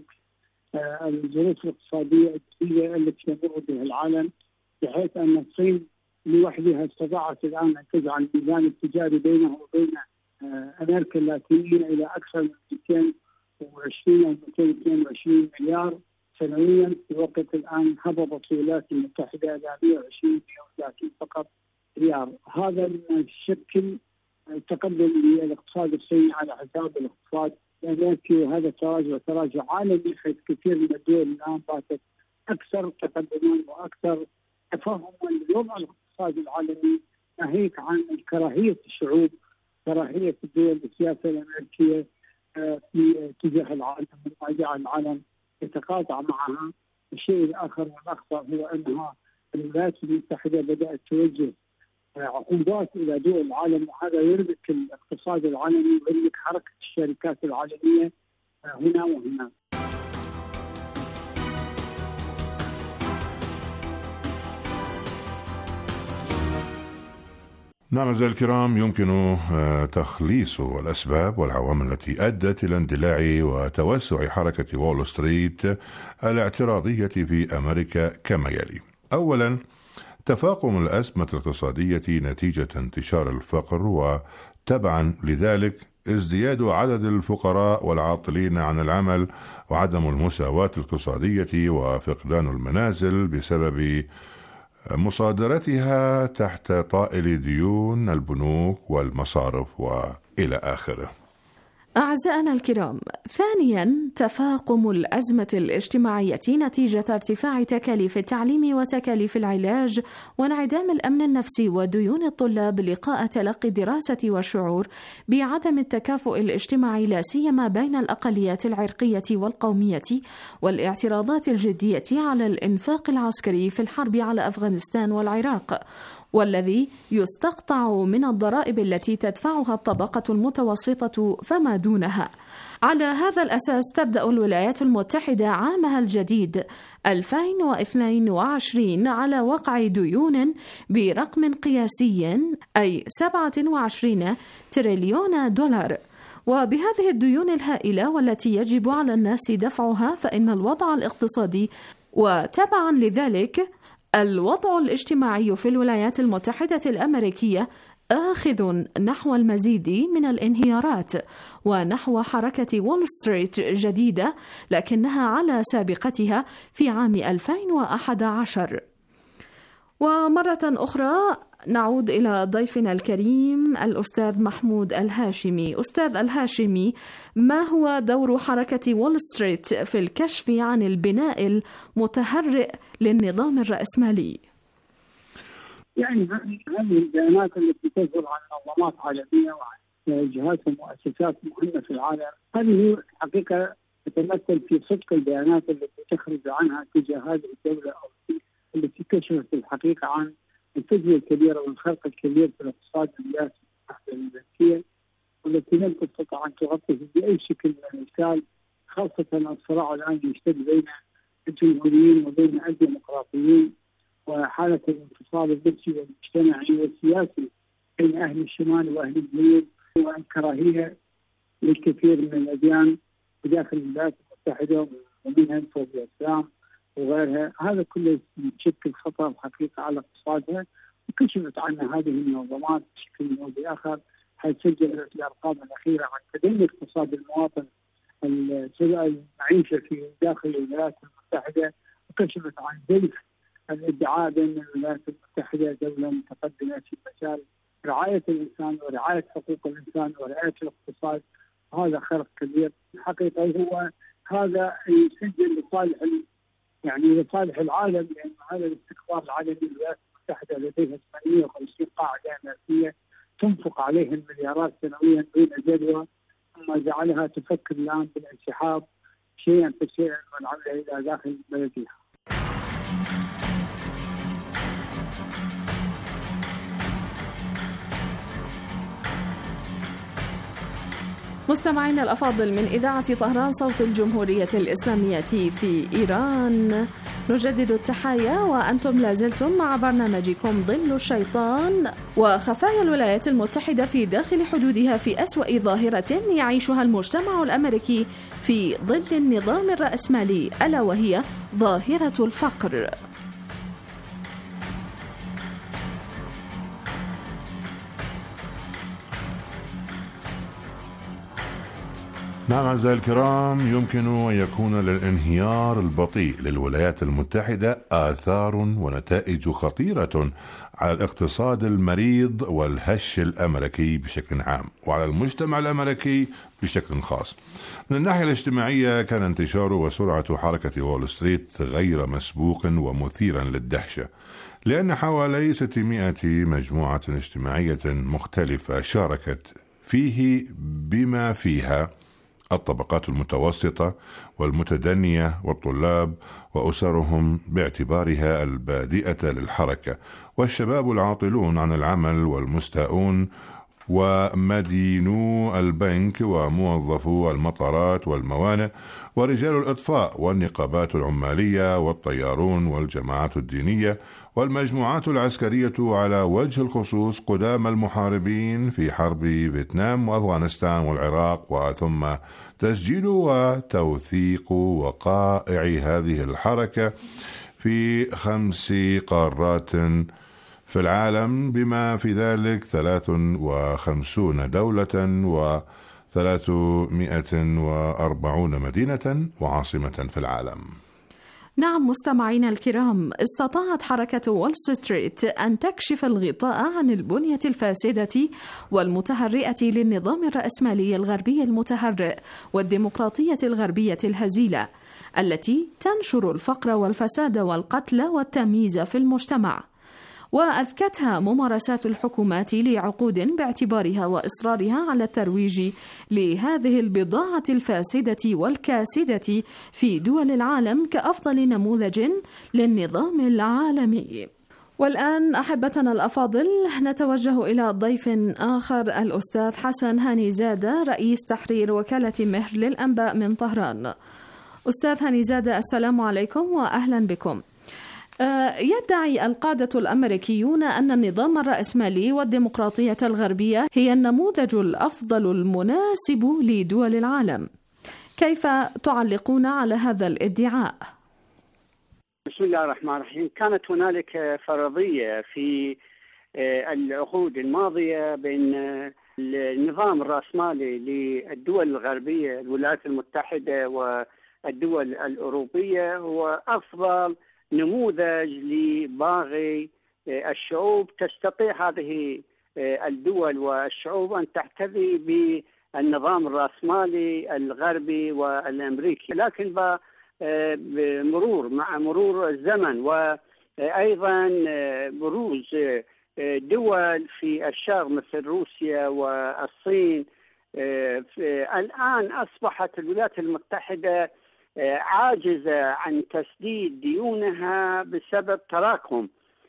الظروف الاقتصادية الجديدة التي يمر بها العالم، بحيث أن الصين لوحدها استطاعت الآن أن تجعل الميزان التجاري بينه وبين أمريكا اللاتينية إلى أكثر من مئتين وعشرين أو مئتين واثنين وعشرين مليار سنويا، في وقت الآن هبطت الولايات المتحدة إلى مئة وعشرين مئة وثلاثين فقط مليار. هذا يشكل تقدم للاقتصاد الصيني على حساب الاقتصاد الامريكي، وهذا تراجع تراجع عالمي، حيث كثير من الدول الان باتت اكثر تقدما واكثر تفهما للوضع الاقتصادي الاقتصاد العالمي، ناهيك عن كراهية الشعوب، كراهية الدول السياسة الأمريكية في اتجاه العالم، مما جعل العالم يتقاطع معها. الشيء الآخر والأخطر هو أنها الولايات المتحدة بدأت توجه عقوبات إلى دول العالم، وهذا يربك الاقتصاد العالمي ويربك حركة الشركات العالمية هنا وهنا. نعم أعزائي الكرام، يمكن تخليص الأسباب والعوامل التي أدت إلى اندلاع وتوسع حركة وول ستريت الاعتراضية في أمريكا كما يلي. أولا، تفاقم الأزمة الاقتصادية نتيجة انتشار الفقر، وتبعا لذلك ازدياد عدد الفقراء والعاطلين عن العمل، وعدم المساواة الاقتصادية، وفقدان المنازل بسبب مصادرتها تحت طائل ديون البنوك والمصارف وإلى آخره. أعزائنا الكرام، ثانياً تفاقم الأزمة الاجتماعية نتيجة ارتفاع تكاليف التعليم وتكاليف العلاج وانعدام الأمن النفسي وديون الطلاب لقاء تلقي الدراسة والشعور بعدم التكافؤ الاجتماعي لا سيما بين الأقليات العرقية والقومية، والاعتراضات الجدية على الإنفاق العسكري في الحرب على أفغانستان والعراق، والذي يستقطع من الضرائب التي تدفعها الطبقة المتوسطة فما دونها. على هذا الأساس تبدأ الولايات المتحدة عامها الجديد ألفين واثنين وعشرين على وقع ديون برقم قياسي، أي سبعة وعشرين تريليون دولار. وبهذه الديون الهائلة والتي يجب على الناس دفعها، فإن الوضع الاقتصادي وتبعا لذلك الوضع الاجتماعي في الولايات المتحدة الأمريكية آخذ نحو المزيد من الانهيارات ونحو حركة وول ستريت جديدة، لكنها على سابقتها في عام ألفين وأحد عشر. ومرة أخرى نعود إلى ضيفنا الكريم الأستاذ محمود الهاشمي. أستاذ الهاشمي، ما هو دور حركة وول ستريت في الكشف عن البناء المتهرئ للنظام الرأسمالي؟ يعني هذه البيانات التي تصدر عن منظمات عالمية وعن جهات ومؤسسات مهمة في العالم، هذه حقيقة تتمثل في صدق البيانات التي تخرج عنها تجاه هذه الدولة أو التي كشفت الحقيقة عن الفجوة الكبيرة والخرق الكبير في الاقتصاد الولايات المتحدة الأمريكية، والتي لم تستطع أن تغطيه بأي شكل من الأشكال، خاصة الصراع الآن يشتد بين الجمهوريين وبين الديمقراطيين، وحالة الانفصال النفسي والمجتمعي والسياسي بين أهل الشمال وأهل الجنوب، والكراهية للكثير من الأديان بداخل الولايات المتحدة ومنها فوق الإسلام وغيرها. هذا كله يشكل خطر حقيقة على اقتصادها، وكشفت عنها هذه المنظمات بشكل أو بآخر، حيث سجلت الأرقام الأخيرة عن تدني اقتصاد المواطن المعيشة في داخل الولايات المتحدة، وكشفت عن زلف الادعاء بأن الولايات المتحدة دولة متقدمة في مجال رعاية الإنسان ورعاية حقوق الإنسان ورعاية الاقتصاد. هذا خرق كبير حقيقة، هو هذا يسجل لصالح يعني لصالح العالم، لأن هذا الاستقرار العالمي الولايات المتحدة لديها ثمانية وخمسين قاعدة أمريكية تنفق عليها المليارات سنويا دون جدوى، ثم جعلها تفكر الآن بالانسحاب شيئا فشيئا والعودة إلى داخل بلدها. مستمعينا الأفاضل، من إذاعة طهران صوت الجمهورية الإسلامية في إيران نجدد التحايا، وأنتم لازلتم مع برنامجكم ظل الشيطان وخفايا الولايات المتحدة في داخل حدودها في أسوأ ظاهرة يعيشها المجتمع الأمريكي في ظل النظام الرأسمالي، ألا وهي ظاهرة الفقر. نعم أعزائي الكرام، يمكن أن يكون للانهيار البطيء للولايات المتحدة آثار ونتائج خطيرة على الاقتصاد المريض والهش الأمريكي بشكل عام، وعلى المجتمع الأمريكي بشكل خاص. من الناحية الاجتماعية، كان انتشار وسرعة حركة وول ستريت غير مسبوق ومثيرا للدهشة، لأن حوالي ستمائة مجموعة اجتماعية مختلفة شاركت فيه بما فيها الطبقات المتوسطة والمتدنية والطلاب وأسرهم باعتبارها البادئة للحركة، والشباب العاطلون عن العمل والمستاءون ومدينو البنك وموظفو المطارات والموانئ ورجال الإطفاء والنقابات العمالية والطيارون والجماعات الدينية والمجموعات العسكرية، على وجه الخصوص قدام المحاربين في حرب فيتنام وأفغانستان والعراق، وثم تسجيل وتوثيق وقائع هذه الحركة في خمس قارات في العالم، بما في ذلك ثلاث وخمسون دولة وثلاثمائة وأربعون مدينة وعاصمة في العالم. نعم مستمعينا الكرام، استطاعت حركة وول ستريت أن تكشف الغطاء عن البنية الفاسدة والمتهرئة للنظام الرأسمالي الغربي المتهرئ والديمقراطية الغربية الهزيلة التي تنشر الفقر والفساد والقتل والتمييز في المجتمع. وأذكتها ممارسات الحكومات لعقود باعتبارها وإصرارها على الترويج لهذه البضاعة الفاسدة والكاسدة في دول العالم كأفضل نموذج للنظام العالمي. والآن أحبتنا الأفاضل نتوجه إلى ضيف آخر، الأستاذ حسن هانيزادة، رئيس تحرير وكالة مهر للأنباء من طهران. أستاذ هانيزادة، السلام عليكم وأهلا بكم. يدعي القادة الأمريكيون أن النظام الرأسمالي والديمقراطية الغربية هي النموذج الأفضل المناسب لدول العالم، كيف تعلقون على هذا الادعاء؟ بسم الله الرحمن الرحيم. كانت هنالك فرضية في العقود الماضية بين النظام الرأسمالي للدول الغربية، الولايات المتحدة والدول الأوروبية، هو أفضل نموذج لباغي الشعوب. تستطيع هذه الدول والشعوب أن تحتذي بالنظام الرأسمالي الغربي والأمريكي، لكن بمرور مع مرور الزمن وأيضا بروز دول في الشرق مثل روسيا والصين، الآن أصبحت الولايات المتحدة عاجزة عن تسديد ديونها بسبب تراكم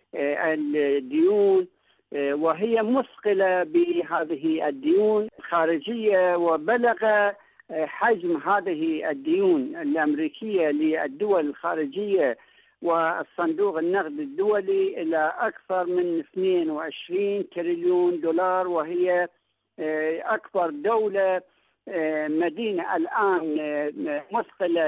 الديون، وهي مثقلة بهذه الديون الخارجية، وبلغ حجم هذه الديون الأمريكية للدول الخارجية والصندوق النقد الدولي إلى أكثر من اثنين وعشرين تريليون دولار، وهي أكبر دولة مدينة الآن مثقلة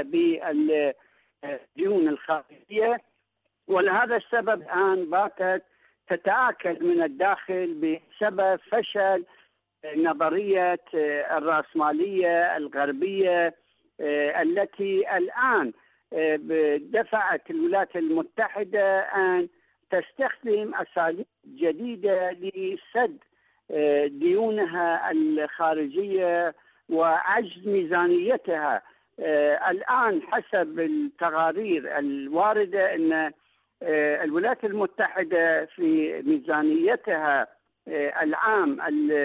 بالديون الخارجية. ولهذا السبب الآن باتت تتآكل من الداخل بسبب فشل نظرية الرأسمالية الغربية التي الآن دفعت الولايات المتحدة أن تستخدم أساليب جديدة لسد ديونها الخارجية وعجز ميزانيتها. الآن حسب التقارير الواردة أن الولايات المتحدة في ميزانيتها العام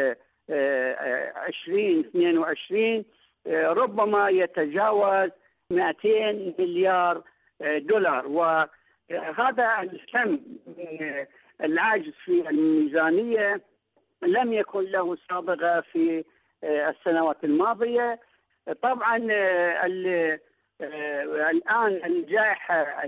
عشرين اثنين وعشرين ربما يتجاوز مئتين مليار دولار، وهذا الكم من العجز في الميزانية لم يكن له سابقة في السنوات الماضية. طبعا الآن الجائحة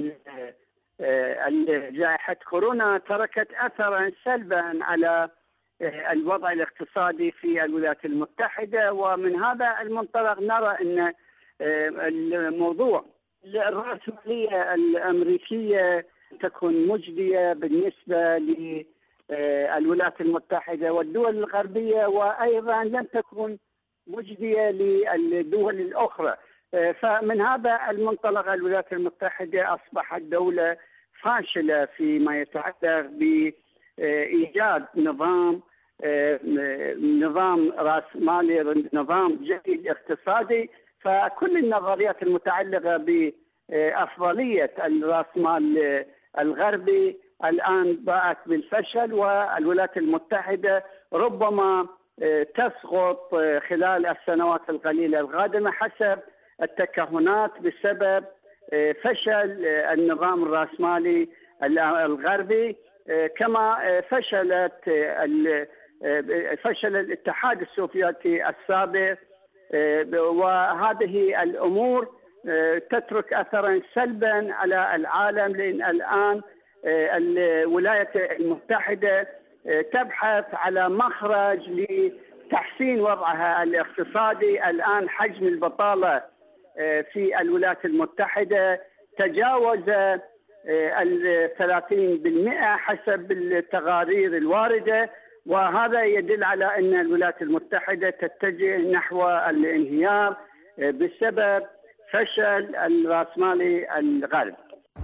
جائحة كورونا تركت أثرا سلبا على الوضع الاقتصادي في الولايات المتحدة، ومن هذا المنطلق نرى أن الموضوع الرأسمالية الأمريكية تكون مجدية بالنسبة للولايات المتحدة والدول الغربية، وأيضا لم تكن مجدية للدول الأخرى. فمن هذا المنطلق الولايات المتحدة أصبحت دولة فاشلة فيما يتعلق بإيجاد نظام نظام رأسمالي، نظام جديد اقتصادي. فكل النظريات المتعلقة بأفضلية الرأسمال الغربي الآن باءت بالفشل، والولايات المتحدة ربما تسقط خلال السنوات القليلة القادمة حسب التكهنات بسبب فشل النظام الرأسمالي الغربي، كما فشلت فشل الاتحاد السوفيتي السابق. وهذه الأمور تترك أثرا سلبا على العالم، لأن الآن الولايات المتحدة تبحث على مخرج لتحسين وضعها الاقتصادي. الآن حجم البطالة في الولايات المتحدة تجاوز الثلاثين بالمئة حسب التقارير الواردة، وهذا يدل على أن الولايات المتحدة تتجه نحو الانهيار بسبب فشل الرأسمالي الغرب.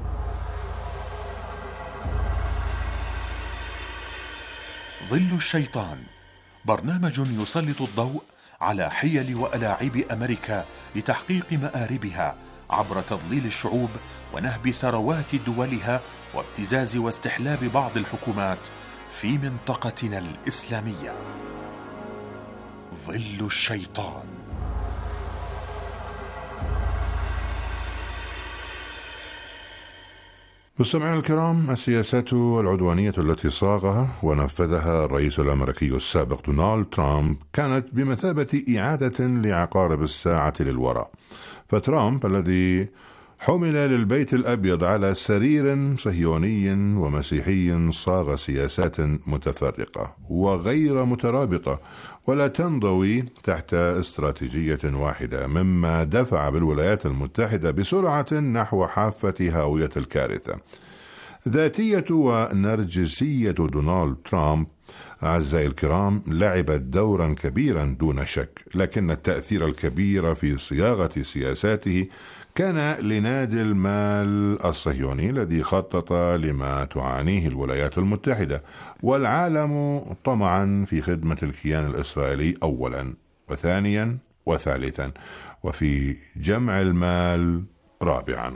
ظل الشيطان برنامج يسلط الضوء على حيل وألاعيب أمريكا لتحقيق مآربها عبر تضليل الشعوب ونهب ثروات دولها وابتزاز واستحلاب بعض الحكومات في منطقتنا الإسلامية. ظل الشيطان. مستمعينا الكرام، السياسات العدوانية التي صاغها ونفذها الرئيس الأمريكي السابق دونالد ترامب كانت بمثابة إعادة لعقارب الساعة للوراء. فترامب الذي حمل للبيت الأبيض على سرير صهيوني ومسيحي صاغ سياسات متفرقة وغير مترابطة ولا تنضوي تحت استراتيجية واحدة، مما دفع بالولايات المتحدة بسرعة نحو حافة هاوية الكارثة. ذاتية ونرجسية دونالد ترامب أعزائي الكرام لعبت دورا كبيرا دون شك، لكن التأثير الكبير في صياغة سياساته كان لنادي المال الصهيوني الذي خطط لما تعانيه الولايات المتحدة والعالم طمعا في خدمة الكيان الإسرائيلي أولا وثانيا وثالثا، وفي جمع المال رابعا.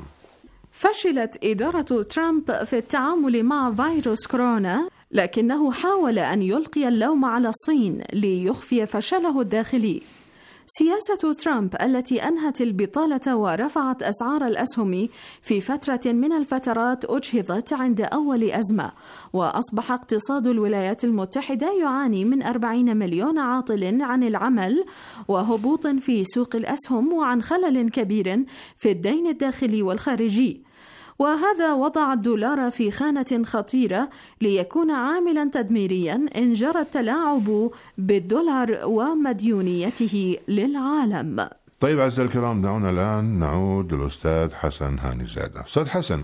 فشلت إدارة ترامب في التعامل مع فيروس كورونا، لكنه حاول أن يلقي اللوم على الصين ليخفي فشله الداخلي. سياسة ترامب التي أنهت البطالة ورفعت أسعار الأسهم في فترة من الفترات أجهضت عند أول أزمة، وأصبح اقتصاد الولايات المتحدة يعاني من أربعين مليون عاطل عن العمل وهبوط في سوق الأسهم وعن خلل كبير في الدين الداخلي والخارجي، وهذا وضع الدولار في خانة خطيرة ليكون عاملا تدميريا إن جرى التلاعب بالدولار ومديونيته للعالم. طيب أعزائي الكرام، دعونا الآن نعود للأستاذ حسن هانيزادة. أستاذ حسن،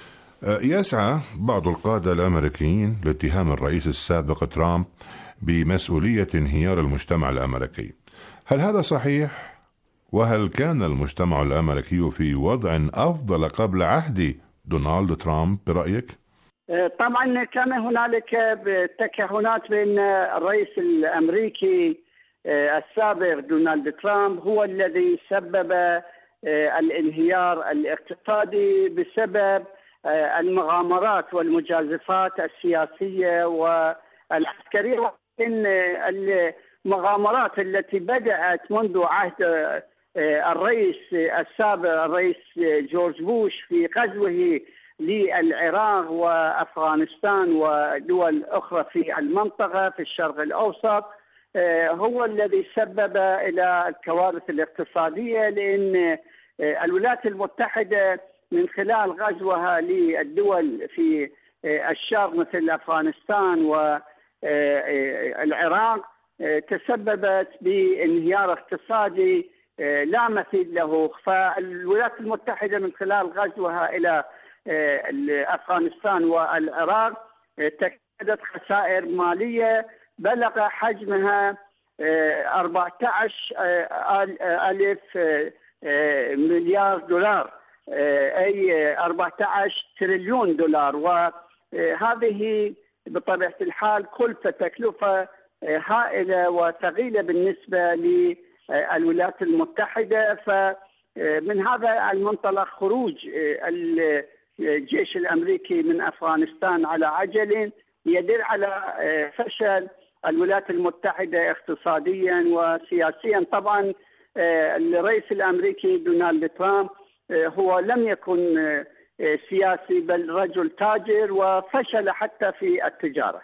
يسعى بعض القادة الأمريكيين لاتهام الرئيس السابق ترامب بمسؤولية انهيار المجتمع الأمريكي، هل هذا صحيح؟ وهل كان المجتمع الأمريكي في وضع أفضل قبل عهد دونالد ترامب برأيك؟ طبعا كان هنالك تكهنات بأن الرئيس الأمريكي السابق دونالد ترامب هو الذي سبب الانهيار الاقتصادي بسبب المغامرات والمجازفات السياسية والعسكرية، وإن المغامرات التي بدأت منذ عهد الرئيس السابق الرئيس جورج بوش في غزوه للعراق وأفغانستان ودول أخرى في المنطقة في الشرق الأوسط هو الذي سبب إلى الكوارث الاقتصادية، لأن الولايات المتحدة من خلال غزوها للدول في الشرق مثل أفغانستان والعراق تسببت بانهيار اقتصادي لا مثيل له. فالولايات المتحدة من خلال غزوها إلى أفغانستان والعراق تكدت خسائر مالية بلغ حجمها أربعة عشر ألف مليار دولار، أي أربعة عشر تريليون دولار، وهذه بطبيعة الحال كلفة تكلفة هائلة وثقيلة بالنسبة للولايات المتحدة. فمن هذا المنطلق خروج الجيش الأمريكي من أفغانستان على عجل يدل على فشل الولايات المتحدة اقتصاديا وسياسيا. طبعا الرئيس الأمريكي دونالد ترامب هو لم يكن سياسي بل رجل تاجر وفشل حتى في التجارة.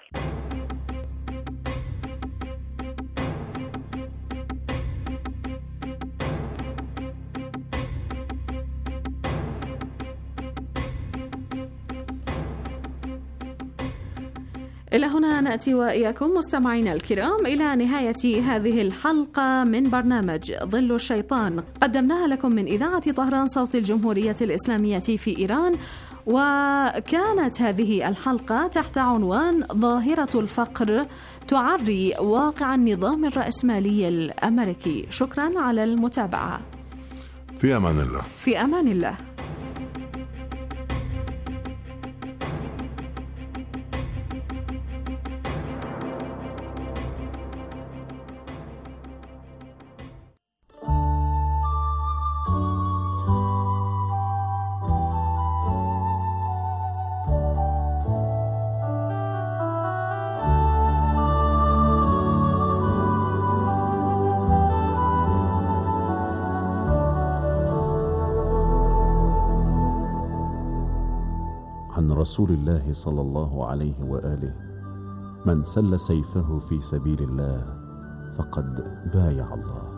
إلى هنا نأتي وإياكم مستمعينا الكرام إلى نهاية هذه الحلقة من برنامج ظل الشيطان، قدمناها لكم من إذاعة طهران صوت الجمهورية الإسلامية في إيران، وكانت هذه الحلقة تحت عنوان ظاهرة الفقر تعري واقع النظام الرأسمالي الأمريكي. شكرا على المتابعة. في أمان الله. في أمان الله. رسول الله صلى الله عليه وآله: من سل سيفه في سبيل الله فقد بايع الله.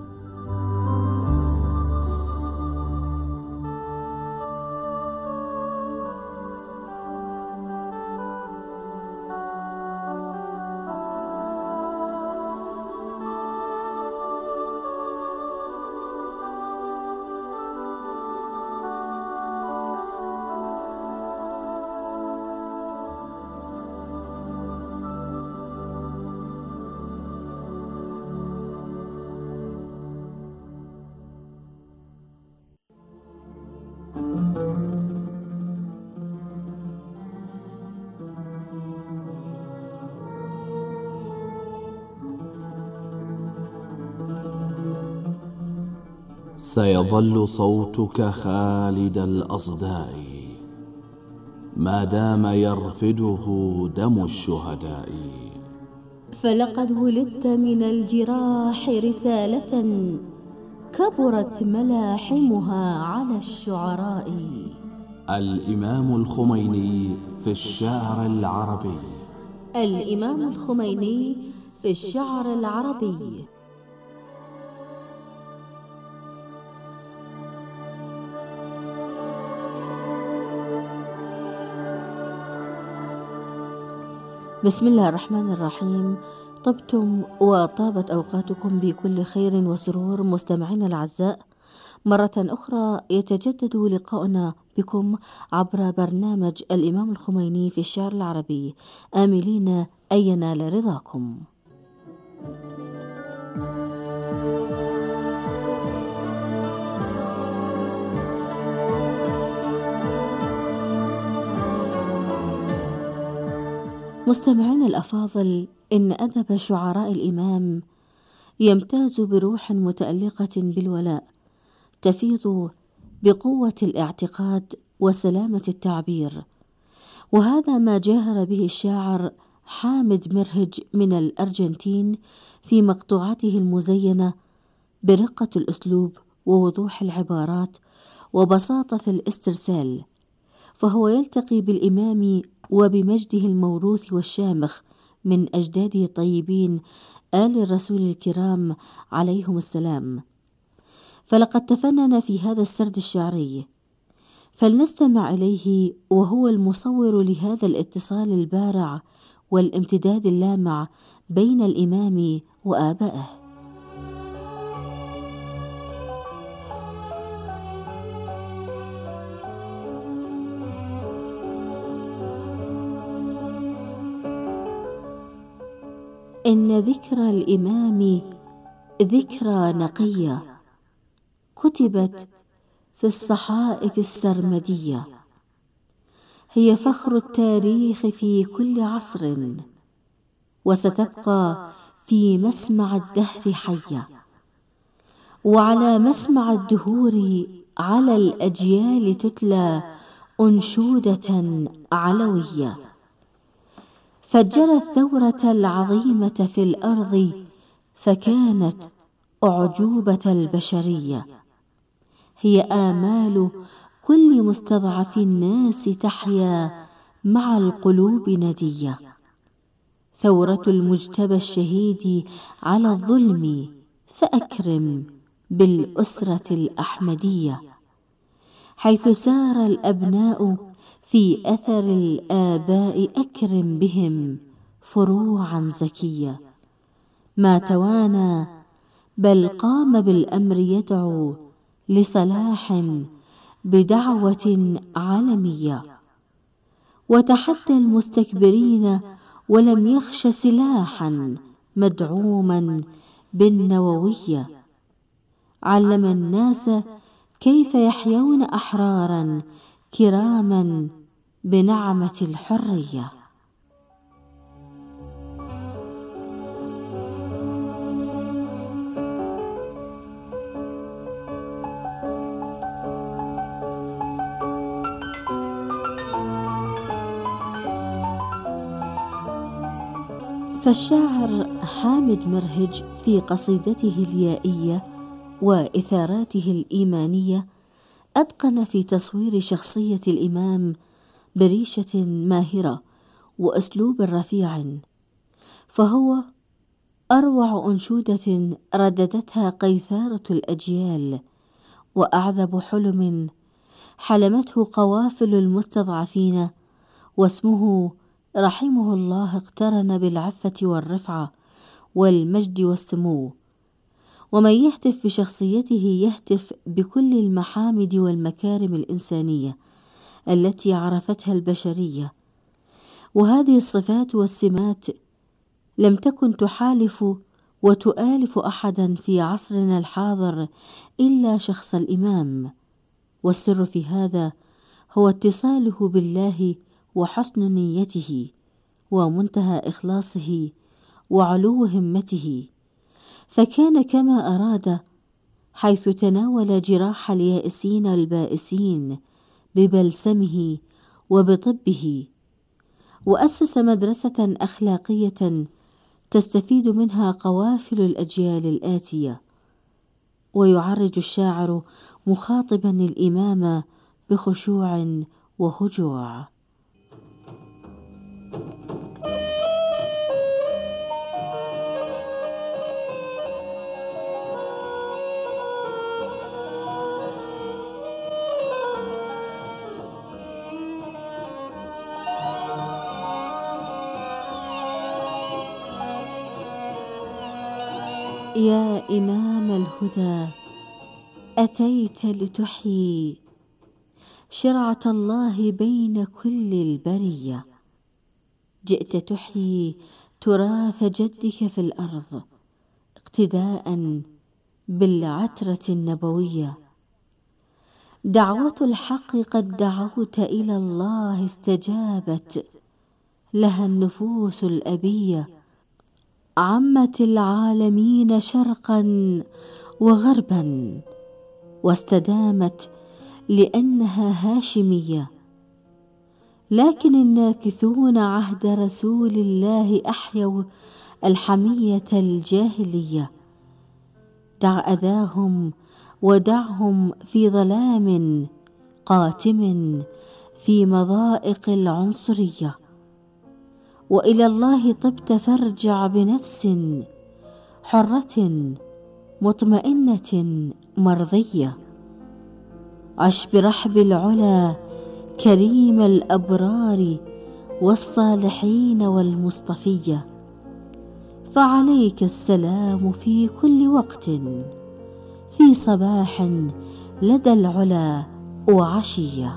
سيظل صوتك خالد الأصداء ما دام يرفده دم الشهداء. فلقد ولدت من الجراح رسالة كبرت ملاحمها على الشعراء. الإمام الخميني في الشعر العربي. الإمام الخميني في الشعر العربي. بسم الله الرحمن الرحيم. طبتم وطابت أوقاتكم بكل خير وسرور مستمعين الأعزاء. مرة أخرى يتجدد لقاؤنا بكم عبر برنامج الإمام الخميني في الشعر العربي، آملين أن ينال رضاكم. مستمعين الأفاضل، إن أدب شعراء الإمام يمتاز بروح متألقة بالولاء، تفيض بقوة الاعتقاد وسلامة التعبير، وهذا ما جاهر به الشاعر حامد مرهج من الأرجنتين في مقطوعته المزينة برقة الأسلوب ووضوح العبارات وبساطة الاسترسال، فهو يلتقي بالإمام وبمجده الموروث والشامخ من أجداده الطيبين آل الرسول الكرام عليهم السلام. فلقد تفنن في هذا السرد الشعري، فلنستمع إليه وهو المصور لهذا الاتصال البارع والامتداد اللامع بين الإمام وآبائه. إن ذكرى الإمام ذكرى نقية كتبت في الصحائف السرمدية، هي فخر التاريخ في كل عصر، وستبقى في مسمع الدهر حية، وعلى مسمع الدهور على الأجيال تتلى أنشودة علوية. فجرت الثورة العظيمة في الأرض فكانت أعجوبة البشرية، هي آمال كل مستضعف الناس تحيا مع القلوب ندية. ثورة المجتبى الشهيد على الظلم فأكرم بالأسرة الأحمدية، حيث سار الأبناء في أثر الآباء أكرم بهم فروعا زكية. ما توانى بل قام بالأمر يدعو لصلاح بدعوة عالمية، وتحدى المستكبرين ولم يخش سلاحا مدعوما بالنووية. علم الناس كيف يحيون أحرارا كراما بنعمة الحرية. فالشاعر حامد مرهج في قصيدته اليائية وإثاراته الإيمانية أتقن في تصوير شخصية الإمام بريشة ماهرة وأسلوب رفيع، فهو أروع أنشودة رددتها قيثارة الأجيال، وأعذب حلم حلمته قوافل المستضعفين، واسمه رحمه الله اقترن بالعفة والرفعة والمجد والسمو. ومن يهتف بشخصيته يهتف بكل المحامد والمكارم الإنسانية التي عرفتها البشرية، وهذه الصفات والسمات لم تكن تحالف وتؤالف أحدا في عصرنا الحاضر إلا شخص الإمام. والسر في هذا هو اتصاله بالله وحسن نيته ومنتهى إخلاصه وعلو همته، فكان كما أراد، حيث تناول جراح اليائسين البائسين ببلسمه وبطبه، وأسس مدرسة أخلاقية تستفيد منها قوافل الأجيال الآتية. ويعرج الشاعر مخاطبا الإمام بخشوع وهجوع: يا إمام الهدى، أتيت لتحيي شرعة الله بين كل البرية، جئت تحيي تراث جدك في الأرض اقتداء بالعترة النبوية. دعوة الحق قد دعوت إلى الله استجابت لها النفوس الأبية، عمت العالمين شرقا وغربا واستدامت لأنها هاشمية. لكن الناكثون عهد رسول الله أحيوا الحمية الجاهلية. دع أذاهم ودعهم في ظلام قاتم في مضائق العنصرية، وإلى الله طبت فارجع بنفس حرة مطمئنة مرضية. عش برحب العلا كريم الأبرار والصالحين والمصطفية، فعليك السلام في كل وقت، في صباح لدى العلا وعشية.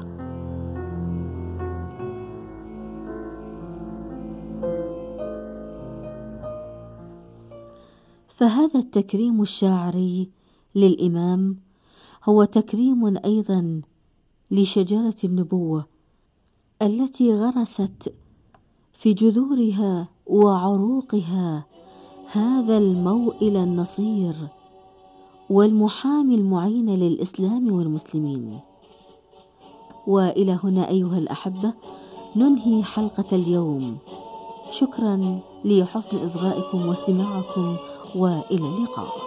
فهذا التكريم الشاعري للإمام هو تكريم أيضا لشجرة النبوة التي غرست في جذورها وعروقها هذا الموئل النصير والمحامي المعين للإسلام والمسلمين. وإلى هنا أيها الأحبة ننهي حلقة اليوم. شكرا لحسن إصغائكم واستماعكم، وإلى اللقاء.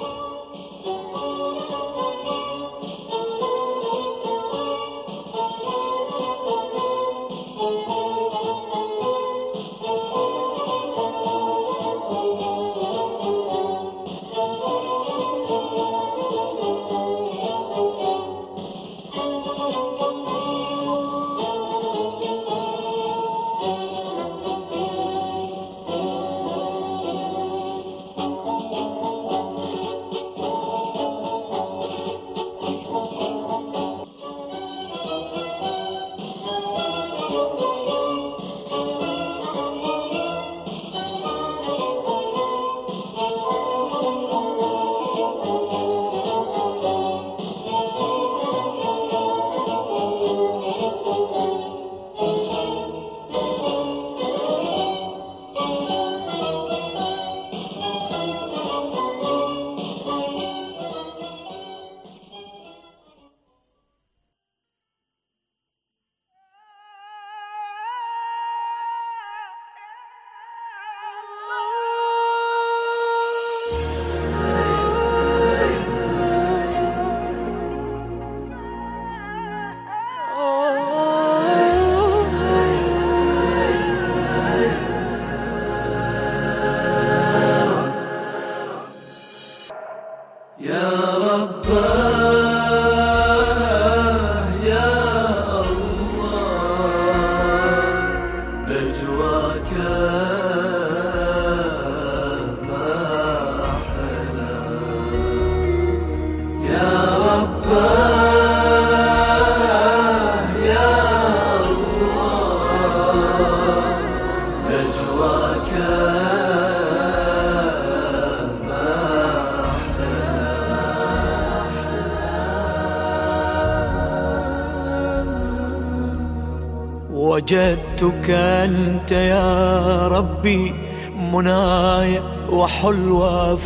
وجدتك أنت يا ربي منايا وحلو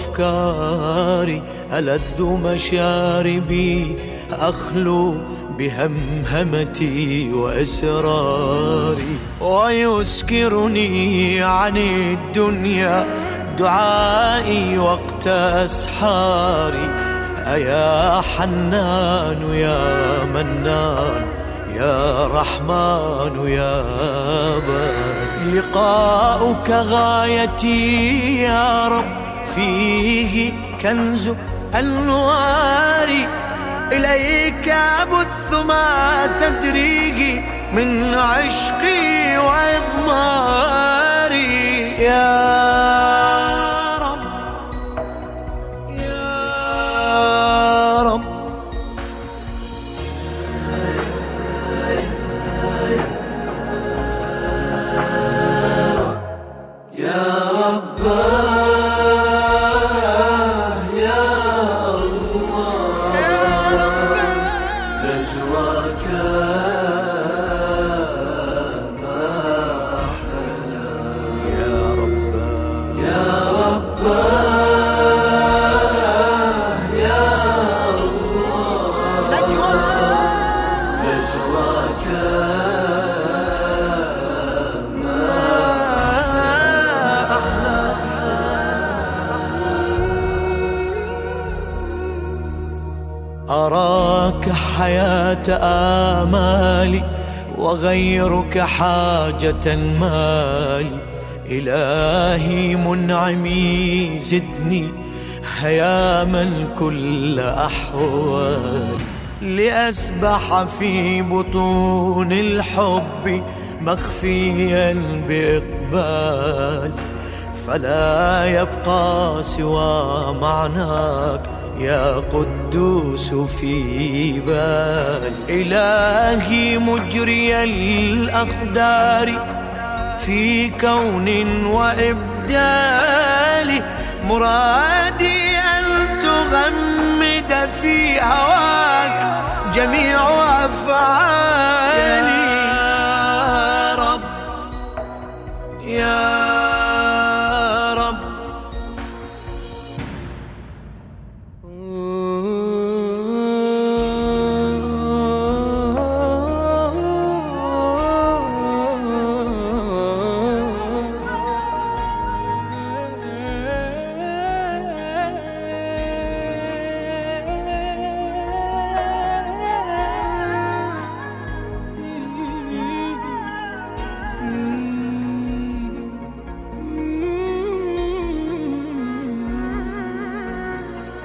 أفكاري، ألذ مشاربي أخلو بهمهمتي وإسراري، ويسكرني عن الدنيا دعائي وقت أسحاري. أيا حنان يا منان يا رحمن يا بار، لقاؤك غايتي يا رب، فيه كنز أنواري، إليك أبث ما تدريه من عشقي وإضماري. يا رب يا رب يا رب أراك حياة آمالي وغيرك حاجة مالي، إلهي منعمي زدني هياما كل أحوال، لأسبح في بطون الحب مخفيا بإقبال، فلا يبقى سوى معناك يا قدوس في بال. إلهي مجري الأقدار في كون وإبدال، مرادي أن تغمد في هواك جميع أفعالي.